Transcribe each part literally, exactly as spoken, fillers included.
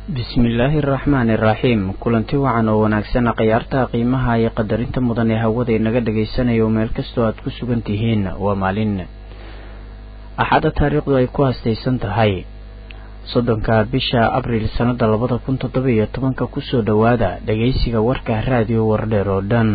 bismillaahi raxmaani raxiim kulanti wacan oo wanaagsan khiyaarta qiimaha iyo qadarinta mudan ee hawada inaga dhageysanayo meel kastoo aad ku sugan tihiin waa maalin axada taariikhdu ay ku haastaysan tahay soddonka bisha abriil sanada labada kun toddoba iyo tobanka kusoo dhawaada dhageysiga warka raadiyo wardheer oo dhan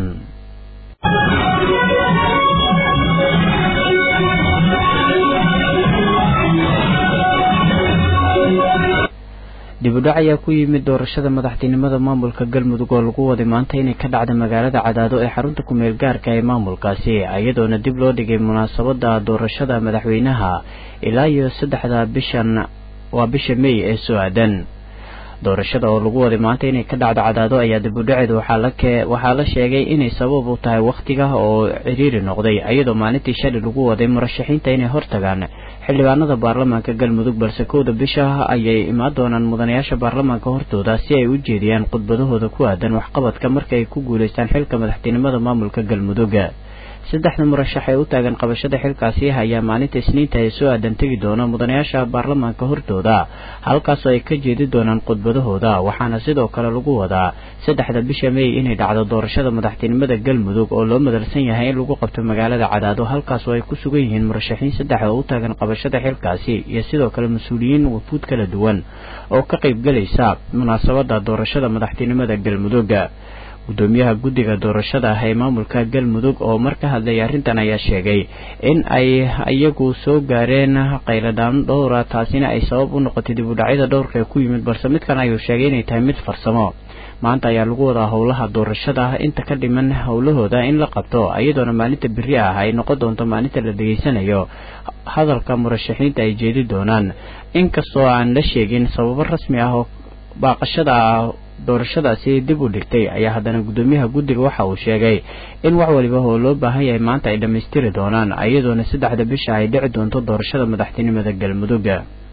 dibudhac ayaa ku yimid doorashada madaxtinimada maamulka galmudug oo lagu waday maanta inay ka dhacda magaalada cadaado ee xarunta ku-meel gaarka ee maamulkaasi iyadoona dib loo dhigay munaasabada doorashada madaxweynaha ilaa iyo saddexda bishan waa bisha May ee soo aadan doorashada oo lagu waday maanta inay ka dhacdo cadaado ayaa dibudhaceedu waxaa la waxaa la sheegay inay sabab u tahay waqtiga oo ciriiri noqday iyadoo maalintii shalay lagu waday murashaxiinta inay hortagaan xildhibaanada baarlamaanka galmudug balse kowda bisha ayay imaan doonaan mudanayaasha baarlamaanka hortooda si ay u jeediyaan khudbadahooda ku aadan waxqabadka marka ay ku guuleystaan xilka madaxtinimada maamulka galmudug saddexda murashax ee u taagan qabashada xilkaasi ayaa maalinta isniinta ee soo aadan tegi doona mudanayaasha baarlamaanka hortooda halkaas oo ay ka jeedi doonaan khudbadahooda waxaana sidoo kale lagu wadaa saddexda bisha May inay dhacdo doorashada madaxtinimada galmudug oo loo madalsan yahay in lagu qabto magaalada cadaado halkaas oo ay ku sugan yihiin murashaxiin saddex oo u taagan qabashada xilkaasi iyo sidoo kale mas-uuliyiin wafuud kala duwan oo ka qayb galaysa munaasabada doorashada madaxtinimada galmudug gudoomiyaha guddiga doorashada ah ee maamulka galmudug oo mar ka hadlay arrintan ayaa sheegay in ay iyagu soo gaareen qayladaan dhowra taasina ay sabab u noqotay dib u dhacyada dhowrka ee ku yimid balse midkan ayuu sheegay inay tahay mid farsamo maanta ayaa lagu wadaa howlaha doorashada inta ka dhiman howlahooda in la qabto iyadoona maalinta biri ah ay noqon doonto maalinta la dhageysanayo hadalka murashaxiinta ay jeedi doonaan inkastoo aan la sheegin sababo rasmi ah oo baaqashada doorashadaasi dib u dhigtay ayaa haddana gudoomiyaha guddiga waxa uu sheegay in wax waliba oo loo baahan yahay maanta ay dhammaystiri doonaan iyadoona saddexda bisha ay dhici doonto doorashada madaxtinimada galmudug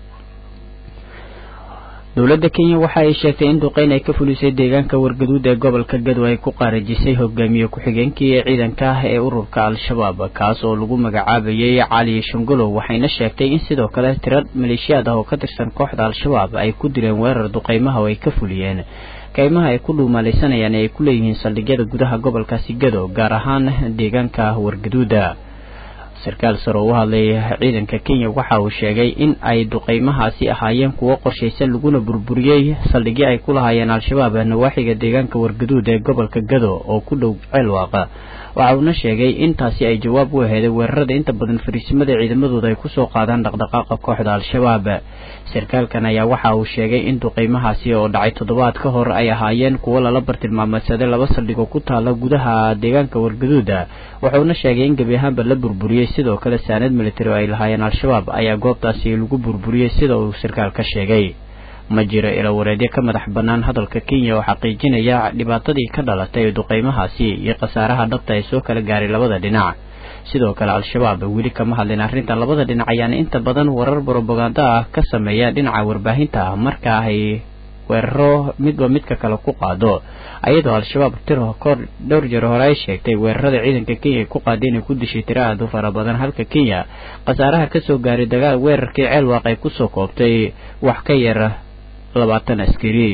dowladda Kenya waxa ay sheegtay in duqeyn ay ka fulisay deegaanka wargaduud ee gobolka Gado ay ku qaarajisay hogaamiye ku-xigeenkii ciidanka ah ee ururka Al-Shabaab kaas oo lagu magacaabayay Cali Shangolo waxayna sheegtay in sidoo kale tirad maleeshiyaad ah oo ka tirsan kooxda Al-Shabaab ay ku dileen weerar duqeymaha oo ay ka fuliyeen kaymaha ay ku dhuumalaysanayaan ay ku leeyihiin saldhigyada gudaha gobolkaasi Gado gaar ahaan deegaanka wargaduuda sarkaal sare oo u hadlay ciidanka Kenya waxa uu sheegay in ay duqeymahaasi ahaayeen kuwo qorshaysan laguna burburiyay saldhigyo ay ku lahaayeen Al-Shabaab nawaaxiga deegaanka wargaduud ee gobolka Gado oo ku dhow Ceelwaaqa waxa uu sheegay in taasi ay jawaab u ahayd weerarada inta badan fariisimada ciidamadooda ay ku soo qaadaan dhaqdhaqaaqa kooxda Al-Shabaab sarkaalkan ayaa waxa uu sheegay in duqeymahaasi oo dhacay toddobaad ka hor ay ahaayeen kuwo lala bartilmaameedsaday laba saldhig oo ku taala gudaha deegaanka wargaduud waxa uu sheegay in gabi ahaanba la burburiyay sidoo kale saanad military ay lahaayeen Al-Shabaab ayaa goobtaasi lagu burburiyay sida uu sarkaalka sheegay ma jiro ila wareedyo ka madax banaan hadalka Kenya oo xaqiijinaya dhibaatadii ka dhalatay duqeymahaasi iyo khasaaraha dhabta ay soo kala gaaray labada dhinac sidoo kale Al-Shabaab weli kama hadlin arrinta labada dhinac ayaana inta badan warar propaganda ah ka sameeya dhinaca warbaahinta marka ay weeraro midba midka kale ku qaado ayadoo Al-Shabaab tiro kor dhowr jeer hore ay sheegtay weerarada ciidanka Kenya ku qaadeen ku dishay tiro aad u fara badan halka Kenya khasaaraha ka soo gaaray dagaal weerarkii Ceelwaaq ay ku soo koobtay wax ka yar labaatan askari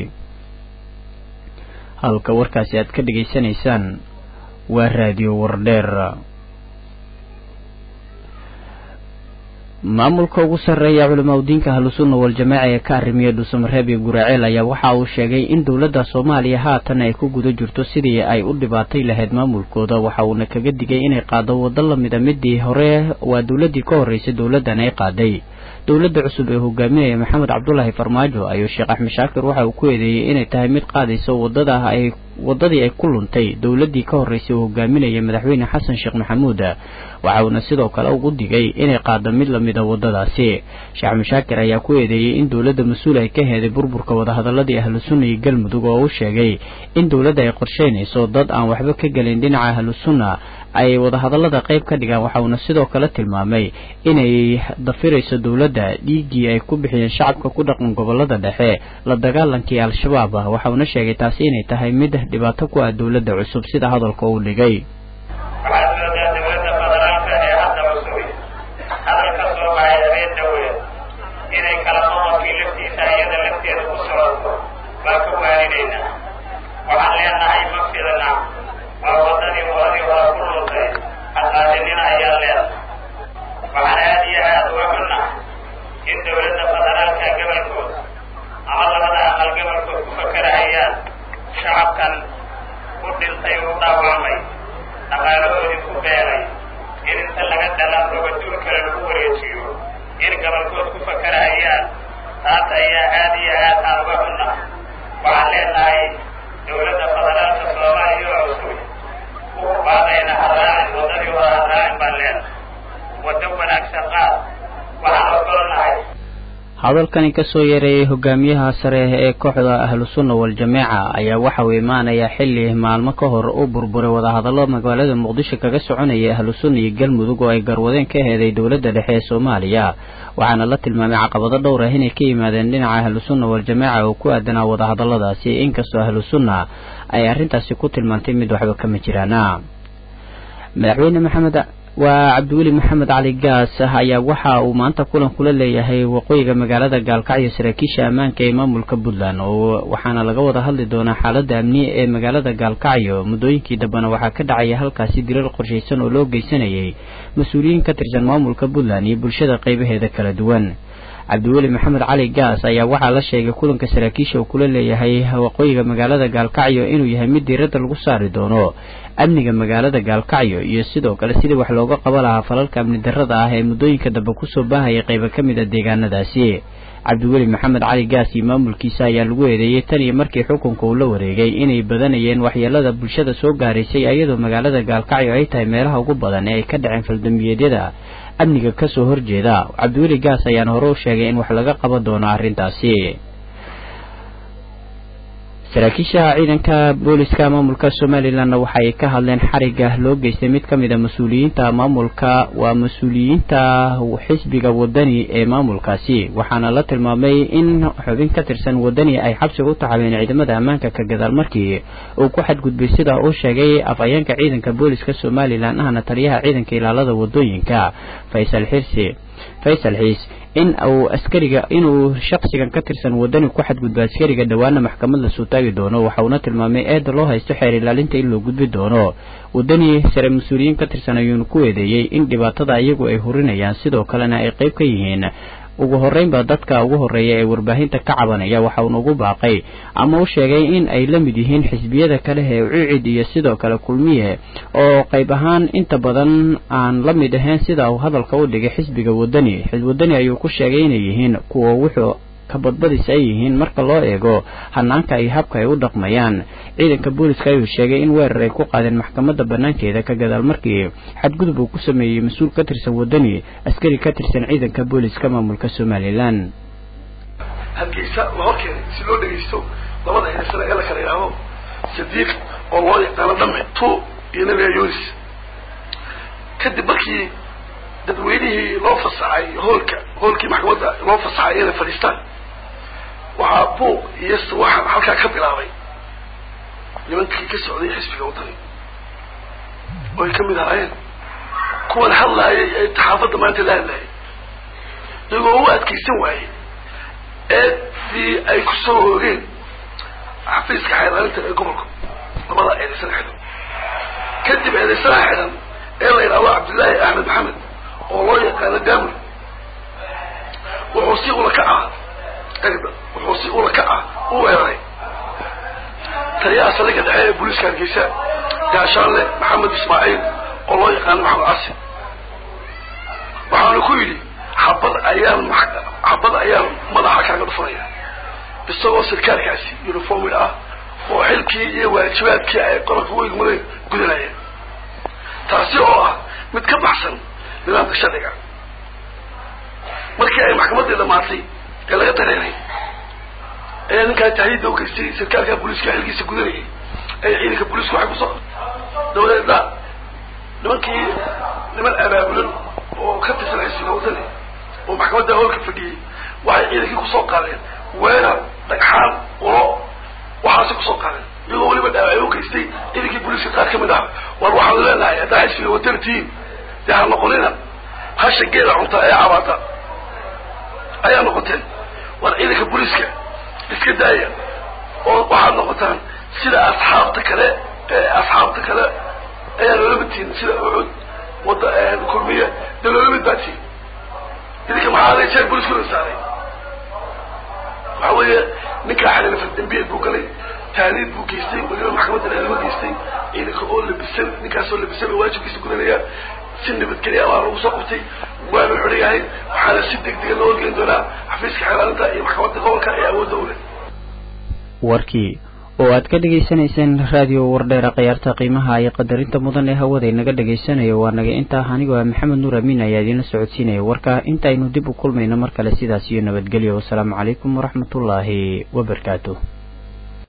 halka warkaasi aad ka dhageysanaysaan waa raadiyo wardheer maamulka ugu sarreeya culimada diinka ahlusunna wal jamaa ee ka arrimiya Dhuusamareeb iyo Guraceel ayaa waxa uu sheegay in dowladda Soomaaliya haatan ay ku guda jirto sidii ay u dhibaatay lahayd maamulkooda waxa uu kaga digay inay qaado wada la mid ah midii hore waa dowladii ka horeysay dowladdan ay qaaday dowladda cusub ee hogaaminaya Maxamed Cabdullaahi Farmaajo ayuu Sheekh Axmed Shaakir waxa uu ku eedeeyay inay tahay mid qaadayso wadada ay wadadii ay ku luntay dowladii ka horeysay hogaaminaya madaxweyne Xasan Sheekh Maxamuud waxa uu sidoo kale ugu digay inay qaado mid la mid ah wadadaasi Sheekh Axmed Shaakir ayaa ku eedeeyay in dowladda mas'uul ay ka heeday burburka wada hadaladii ahlu sunna iyo galmudug oo uu sheegay in dowladda ay qorsheynayso dad aan waxba ka galin dhinaca ahlu sunna ay wada hadalada qayb ka dhigaan waxa uu sidoo kale tilmaamay inay dafirayso dowladda dhiigii ay ku bixiyeen shacabka ku dhaqan gobolada dhexe la dagaalankii Al-Shabaab waxa uu sheegay taasi inay tahay mid dhibaato ku ah dowladda cusub sida hadalka uu dhigay inay kala qodob laftiisa iyada lafteeda ku soo leenahay dowladda federaalka Soomaaliya oo cusub oo baaqayna haraan wadadii haraan baan leenahay wada wanaagsan qaad waxaan ogolahay hadalkani ka soo yareeyay hogaamiyaha sare ee kooxda Ahlus Sunna wal Jameeca ayaa waxa uu imaanaya xilli maalmo ka hor uu burburay wada hadallo magaalada Muqdisho kaga soconayay Ahlus Sunna iyo Galmudug oo ay garwadeen ka heeday dawladda dhexe ee Soomaaliya waxaana la tilmaamay caqabado dhowr ah inay ka yimaadeen dhinaca Ahlus Sunna wal Jameeca oo ku aadanaa wada hadalladaasi inkastoo Ahlus Sunna ay arrintaasi ku tilmaantay mid waxba kama jiraana madaxweyne Maxamed waa Cabdiweli Maxamed Cali Gaas ayaa waxa uu maanta kulan kula leeyahay waqooyiga magaalada Gaalkacyo saraakiisha ammaanka ee maamulka Puntland oo waxaana laga wada hadli doonaa xaaladda amni ee magaalada Gaalkacyo muddooyinkii dambana waxa ka dhacay halkaasi dilal qorsheysan oo loo geysanayay mas'uuliyiin ka tirsan maamulka Puntland iyo bulshada qaybaheeda kala duwan Cabdiweli Maxamed Cali Gaas ayaa waxa la sheegay kulanka saraakiisha uu kula leeyahay waqooyiga magaalada Gaalkacyo inuu yahay mid diiradda lagu saari doono amniga magaalada Gaalkacyo iyo sidoo kale sidii wax looga qaban lahaa falalka amni darrada ah ee muddooyinka dambe ku soo baahayay qaybo ka mid ah deegaanadaasi Cabdiweli Maxamed Cali Gaas iyo maamulkiisa ayaa lagu eedeeyay tan iyo markii xukunka uu la wareegay inay badanayeen waxyeelada bulshada soo gaareysay iyadoo magaalada Gaalkacyo ay tahay meelaha ugu badan ee ay ka dhaceen faldambiyeedyada amniga ka soo horjeeda Cabdiweli Gaas ayaa hore u sheegay in wax laga qaban doono arrintaasi saraakiisha ciidanka booliska maamulka Somaliland waxa ay ka hadleen xariga loo geystay mid kamid ah mas'uuliyiinta maamulka waa mas'uuliyiinta xisbiga wadani ee maamulkaasi waxaana la tilmaamay in xubin ka tirsan wadani ay xabsi u taxaabeen ciidamada ammaanka ka gadaal markii uu ku xadgudbay sida uu sheegay afayeenka ciidanka booliska Somaliland ahna taliyaha ciidanka ilaalada wadooyinka Faysal Xirsi Faysal Xiis in uu askariga inuu shakhsigan ka tirsan wadani ku xadgudbay askariga dhawaana maxkamadda soo taagi doono waxa uu tilmaamay eed loo haysto xeer ilaalinta in loo gudbi doono wadani sare mas'uuliyiin ka tirsan ayuu ku eedeeyay in dhibaatada iyagu ay hurinayaan sidoo kalena ay qayb ka yihiin ugu horeynba dadka ugu horeeya ee warbaahinta ka cabanaya waxa uu ugu baaqay ama uu sheegay in ay la mid yihiin xisbiyada kale ee ucid iyo sidoo kale kulmiye oo qayb ahaan inta badan aan la mid ahayn sida uu hadalka u dhigay xisbiga wadani xisbiga wadani ayuu ku sheegay inay yihiin kuwa wuxuu ka badbadis ay yihiin marka loo eego hanaanka ay habka ay u dhaqmayaan ciidanka booliska ayuu sheegay in weerar ay ku qaadeen maxkamadda banaankeeda ka gadaal markii xadgudub uu ku sameeyay mas'uul ka tirsan wadani askari ka tirsan ciidanka booliska maamulka Somaliland halkiisa warkeen si loo dhageysto labada heesana ee la kala yaabo Sadiq oo loo yaqaan dhame tu iyo nabiga Yunis kadib markii dadweynihii loo fasaxay hoolka hoolkii maxkamadda loo fasaxay inay fadhiistaan waxaa buuq iyo waxa halkaa ka bilaabay nimankii ka socday xisbiga wadani oo ay ka mid ahaayeen kuwan hadlaayay ee taxaafadda maanta la hadlaayay iyagoo u adkaysan waayey eedii ay ku soo hoogeen xafiiska xeeraalinta ee gobolka labada eedaysana xidhan kadib eedaysana xidhan ee la yidhaahdo Cabdillaahi Axmed Maxamed oo loo yaqaano Gaamur wuxuu si ula kaca eegda wuxuu si ula kaca u weeraray taliyaha saldhigga dhexe ee booliska Hargeysa gaashaanle Maxamed Ismaaciil oo loo yaqaano Maxamed Casi waxaanu ku yidhi xabad ayaan xabad ayaan madaxa kaaga dhufanaya isagoo sarkaalkaasi uniformid ah oo xilkii iyo waajibaadkii ay qaranka u igmadeen gudanayeen taasi oo ah mid ka baxsan nidaamka sharciga markii ay maxkamadda dhamaatay ee laga dareeray ee ninka tahriidda u geystay sarkaalka booliska xilkiisa gudanayay ay ciidanka booliska waxay ku soo dowladda nimankii niman abaabulan oo ka tirsan xisbiga wadani oo maxkamadda howlka fadhiyay waxay ciidankii ku soo qaadeen weerar dhagxaan ulo waxaasi ku soo qaadeen iyagoo weliba dhaawacyo u geystay ciidankii booliska qaar ka mid ah war waxaan leenahay haddaa xisbiga wadani tihiin dee ha noqonina hasha geela cunta ee cabaata ayaa noqoteen war ciidanka booliska iska daaya oo waxaad noqotaan sida asxaabta kale ee asxaabta kale ayaa loola mid tihiin sida ucud wada kulmiye dee loola mid baa tihiin idinka maxaa aday jeer booliska la saaray waxa weeye ninkaa xalina faldambiyeed buu galay taaniid buu geystay weliba maxkamadda dheerama geystay ciidanka oo labisan ninkaasoo labisan oo waajibkiisa gudanaya si nabadgelya waa lagu soo qabtay waana xidhan yahay waxaana si degdega loo horgeyn doonaa xafiiska xeeraalinta iyo maxkamadda gobolka ee awoodda u leh warkii oo aad ka dhageysanayseen raadiyo wardheera qiyaarta qiimaha iyo qadarinta mudan ee hawada inaga dhageysanayo waa naga intaa anigoo maxamed nuur amiin ayaa idin socodsiinaya warka intaynu dib u kulmayno mar kale sidaas iyo nabadgelyo wassalaamu calaykum waraxmatullaahi wabarakaatuh